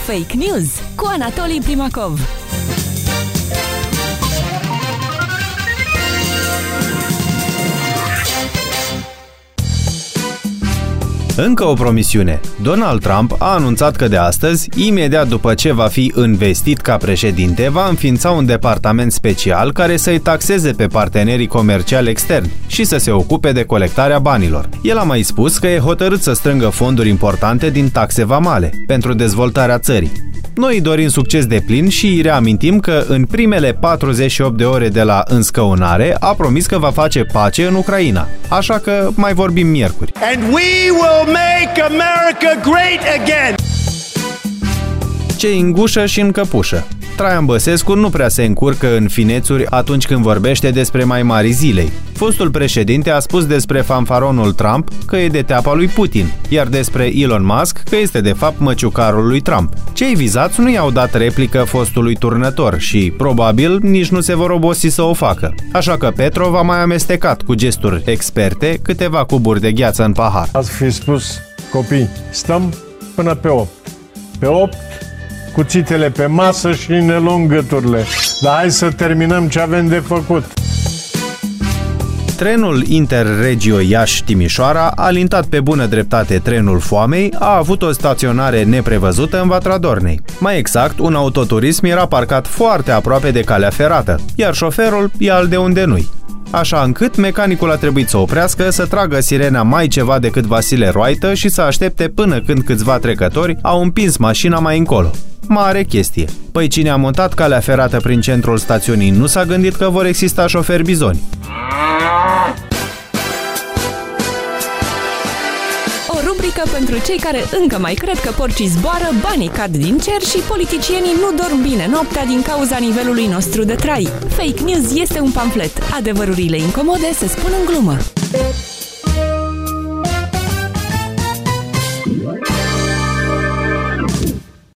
Fake News cu Anatolii Primakov. Încă o promisiune. Donald Trump a anunțat că de astăzi, imediat după ce va fi investit ca președinte, va înființa un departament special care să-i taxeze pe partenerii comerciali externi și să se ocupe de colectarea banilor. El a mai spus că e hotărât să strângă fonduri importante din taxe vamale pentru dezvoltarea țării. Noi îi dorim succes deplin și îi reamintim că în primele 48 de ore de la înscăunare a promis că va face pace în Ucraina. Așa că mai vorbim miercuri. And we will make America great again. Ce în gușă și în căpușă. Traian Băsescu nu prea se încurcă în finețuri atunci când vorbește despre mai mari zilei. Fostul președinte a spus despre fanfaronul Trump că e de teapa lui Putin, iar despre Elon Musk că este de fapt măciucarul lui Trump. Cei vizați nu i-au dat replică fostului turnător și, probabil, nici nu se vor obosi să o facă. Așa că Petrov a mai amestecat cu gesturi experte câteva cuburi de gheață în pahar. Ați fi spus, copii, stăm până pe 8. Pe 8, cuțitele pe masă și ne luăm gâturile. Dar hai să terminăm ce avem de făcut. Trenul Interregio Iași-Timișoara, alintat pe bună dreptate trenul foamei, a avut o staționare neprevăzută în Vatra Dornei. Mai exact, un autoturism era parcat foarte aproape de calea ferată, iar șoferul e al de unde nu-i. Așa încât mecanicul a trebuit să oprească, să tragă sirena mai ceva decât Vasile Roaită și să aștepte până când câțiva trecători au împins mașina mai încolo. Mare chestie. Păi cine a montat calea ferată prin centrul stațiunii nu s-a gândit că vor exista șoferi bizoni. O rubrică pentru cei care încă mai cred că porcii zboară, banii cad din cer și politicienii nu dorm bine noaptea din cauza nivelului nostru de trai. Fake News este un pamflet. Adevărurile incomode se spun în glumă.